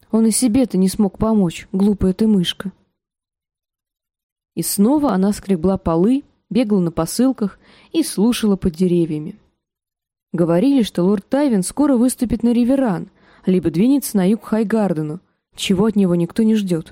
Он и себе-то не смог помочь, глупая ты мышка. И снова она скребла полы, бегала на посылках и слушала под деревьями. Говорили, что лорд Тайвин скоро выступит на Риверан, либо двинется на юг к Хайгардену, чего от него никто не ждет.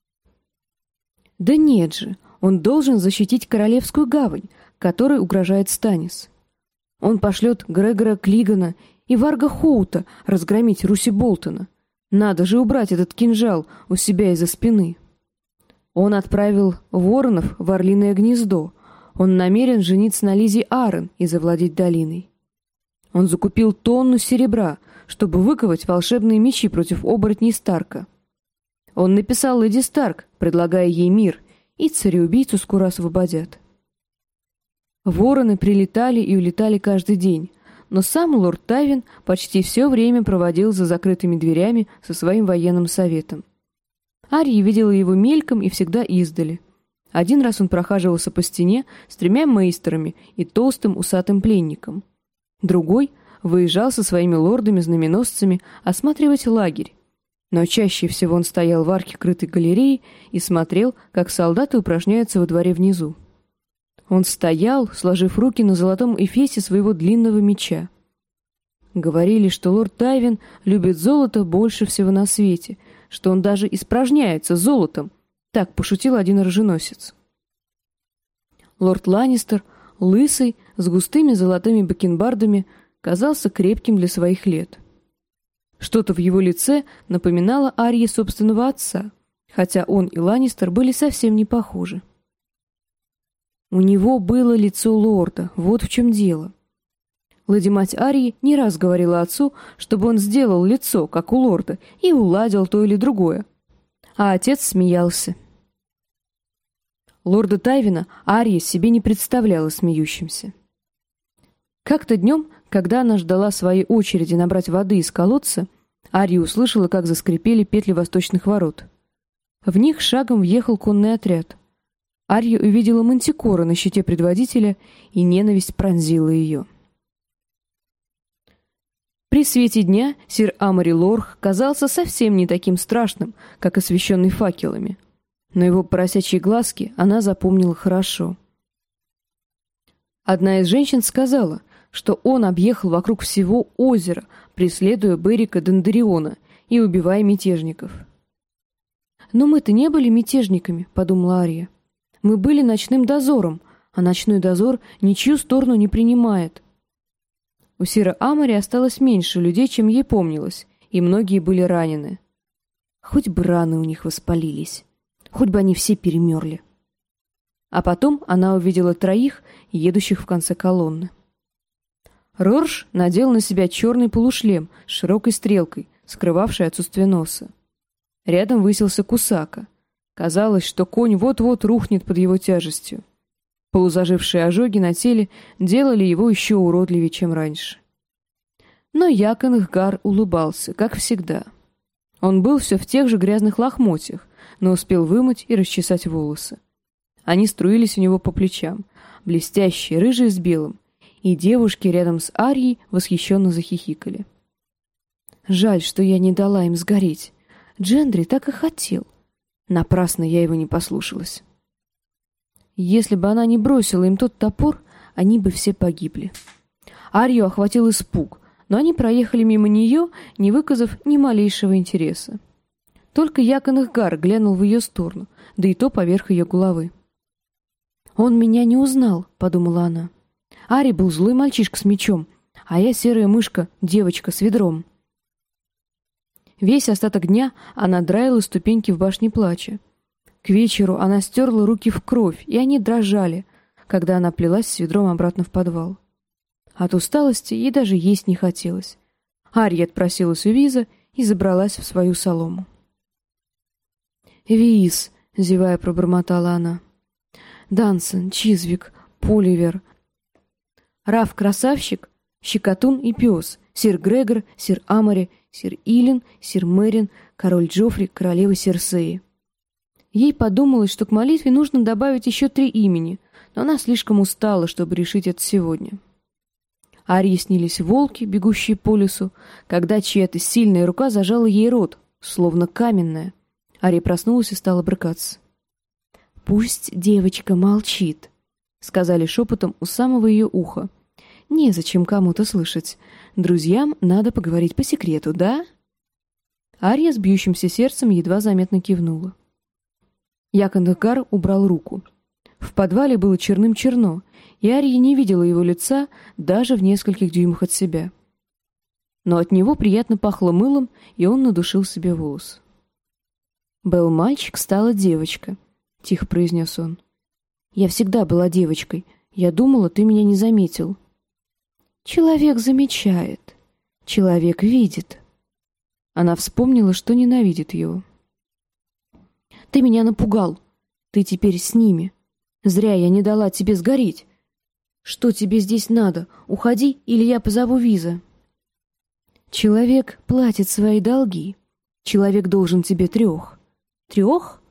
Да нет же, он должен защитить Королевскую гавань, которой угрожает Станис. Он пошлет Грегора Клигана и Варга Хоута разгромить Руси Болтона. Надо же убрать этот кинжал у себя из-за спины. Он отправил воронов в Орлиное гнездо. Он намерен жениться на Лизе Аррен и завладеть долиной. Он закупил тонну серебра, чтобы выковать волшебные мечи против оборотней Старка. Он написал леди Старк, предлагая ей мир, и цареубийцу скоро освободят. Вороны прилетали и улетали каждый день, но сам лорд Тайвин почти все время проводил за закрытыми дверями со своим военным советом. Арья видела его мельком и всегда издали. Один раз он прохаживался по стене с 3 мейстерами и толстым усатым пленником. Другой выезжал со своими лордами-знаменосцами осматривать лагерь. Но чаще всего он стоял в арке крытой галереи и смотрел, как солдаты упражняются во дворе внизу. Он стоял, сложив руки на золотом эфесе своего длинного меча. Говорили, что лорд Тайвин любит золото больше всего на свете, что он даже испражняется золотом, так пошутил один оруженосец. Лорд Ланнистер, лысый, с густыми золотыми бакенбардами, казался крепким для своих лет. Что-то в его лице напоминало Арье собственного отца, хотя он и Ланнистер были совсем не похожи. У него было лицо лорда, вот в чем дело. Леди-мать Арьи не раз говорила отцу, чтобы он сделал лицо, как у лорда, и уладил то или другое. А отец смеялся. Лорда Тайвина Арья себе не представляла смеющимся. Как-то днем, когда она ждала своей очереди набрать воды из колодца, Арья услышала, как заскрипели петли восточных ворот. В них шагом въехал конный отряд. Арья увидела Мантикора на щите предводителя, и ненависть пронзила ее. При свете дня сир Амари Лорх казался совсем не таким страшным, как освещенный факелами, но его поросячьи глазки она запомнила хорошо. Одна из женщин сказала, что он объехал вокруг всего озера, преследуя Берика Дондариона и убивая мятежников. «Но мы-то не были мятежниками», — подумала Арья. «Мы были ночным дозором, а ночной дозор ничью сторону не принимает». У сира Амари осталось меньше людей, чем ей помнилось, и многие были ранены. Хоть бы раны у них воспалились, хоть бы они все перемерли. А потом она увидела 3, едущих в конце колонны. Рорш надел на себя черный полушлем с широкой стрелкой, скрывавшей отсутствие носа. Рядом высился Кусака. Казалось, что конь вот-вот рухнет под его тяжестью. Полузажившие ожоги на теле делали его еще уродливее, чем раньше. Но Якон Ихгар улыбался, как всегда. Он был все в тех же грязных лохмотьях, но успел вымыть и расчесать волосы. Они струились у него по плечам, блестящие, рыжие с белым, и девушки рядом с Арьей восхищенно захихикали. «Жаль, что я не дала им сгореть. Джендри так и хотел. Напрасно я его не послушалась. Если бы она не бросила им тот топор, они бы все погибли». Арью охватил испуг, но они проехали мимо нее, не выказав ни малейшего интереса. Только Якон Ихгар глянул в ее сторону, да и то поверх ее головы. «Он меня не узнал», — подумала она. Ари был злой мальчишка с мечом, а я серая мышка, девочка с ведром. Весь остаток дня она драила ступеньки в башне плача. К вечеру она стерла руки в кровь, и они дрожали, когда она плелась с ведром обратно в подвал. От усталости ей даже есть не хотелось. Арья отпросилась у Виза и забралась в свою солому. «Виз», — зевая пробормотала она. «Дансон, Чизвик, Поливер, Раф Красавчик, Щекотун и Пес, сир Грегор, сир Амари, сир Илин, сир Мерин, король Джоффри, королева Серсеи». Ей подумалось, что к молитве нужно добавить еще 3 имени, но она слишком устала, чтобы решить это сегодня. Арье снились волки, бегущие по лесу, когда чья-то сильная рука зажала ей рот, словно каменная. Ария проснулась и стала брыкаться. «Пусть девочка молчит», — сказали шепотом у самого ее уха. «Незачем кому-то слышать. Друзьям надо поговорить по секрету, да?» Ария с бьющимся сердцем едва заметно кивнула. Якон-Гар убрал руку. В подвале было черным-черно, и Ария не видела его лица даже в нескольких дюймах от себя. Но от него приятно пахло мылом, и он надушил себе волос. «Был мальчик, стала девочка», — тихо произнес он. «Я всегда была девочкой. Я думала, ты меня не заметил». «Человек замечает. Человек видит». Она вспомнила, что ненавидит его. «Ты меня напугал. Ты теперь с ними. Зря я не дала тебе сгореть. Что тебе здесь надо? Уходи, или я позову Виза». «Человек платит свои долги. Человек должен тебе 3. 3?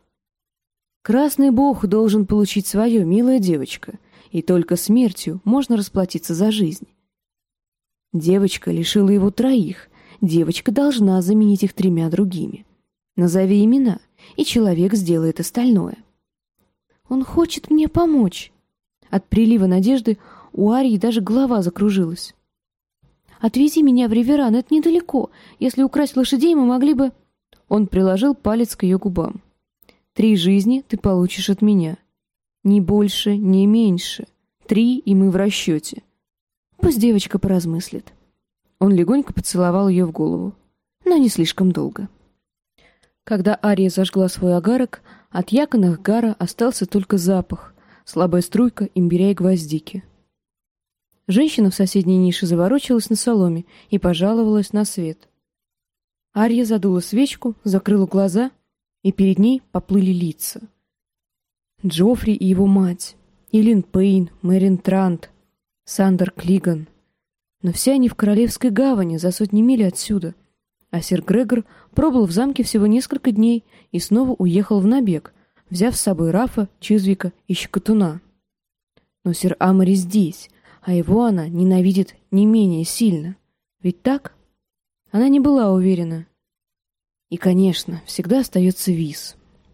Красный бог должен получить свое, милая девочка, и только смертью можно расплатиться за жизнь. Девочка лишила его 3. Девочка должна заменить их 3 другими. Назови имена, и человек сделает остальное». «Он хочет мне помочь». От прилива надежды у Арии даже голова закружилась. «Отвези меня в Риверан, это недалеко. Если украсть лошадей, мы могли бы...» Он приложил палец к ее губам. 3 жизни ты получишь от меня. Ни больше, ни меньше. 3, и мы в расчете. Пусть девочка поразмыслит». Он легонько поцеловал ее в голову, но не слишком долго. Когда Ария зажгла свой агарок, от Якона-Гара остался только запах, слабая струйка имбиря и гвоздики. Женщина в соседней нише заворочилась на соломе и пожаловалась на свет. Ария задула свечку, закрыла глаза, и перед ней поплыли лица. Джоффри и его мать, Илин Пейн, Мэрин Трант, Сандер Клиган. Но все они в Королевской гавани, за сотни миль отсюда. А сэр Грегор пробыл в замке всего несколько дней и снова уехал в набег, взяв с собой Рафа, Чизвика и Щекотуна. Но сэр Амари здесь, а его она ненавидит не менее сильно. Ведь так? Она не была уверена. И, конечно, всегда остается Виз.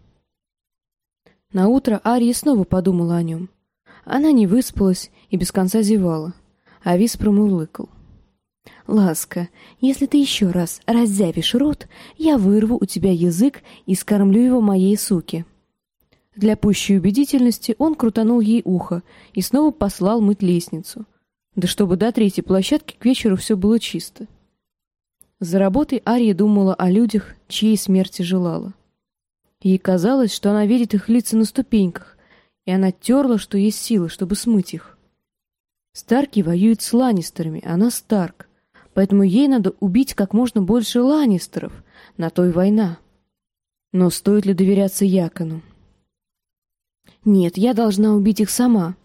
Наутро Ария снова подумала о нем. Она не выспалась и без конца зевала, а Виз промурлыкал. «Ласка, если ты еще раз раззявишь рот, я вырву у тебя язык и скормлю его моей суке». Для пущей убедительности он крутанул ей ухо и снова послал мыть лестницу. Да чтобы до 3-й площадки к вечеру все было чисто. За работой Ария думала о людях, чьей смерти желала. Ей казалось, что она видит их лица на ступеньках, и она терла, что есть силы, чтобы смыть их. Старки воюют с Ланнистерами, она Старк, поэтому ей надо убить как можно больше Ланнистеров, на то и война. Но стоит ли доверяться Якону? «Нет, я должна убить их сама».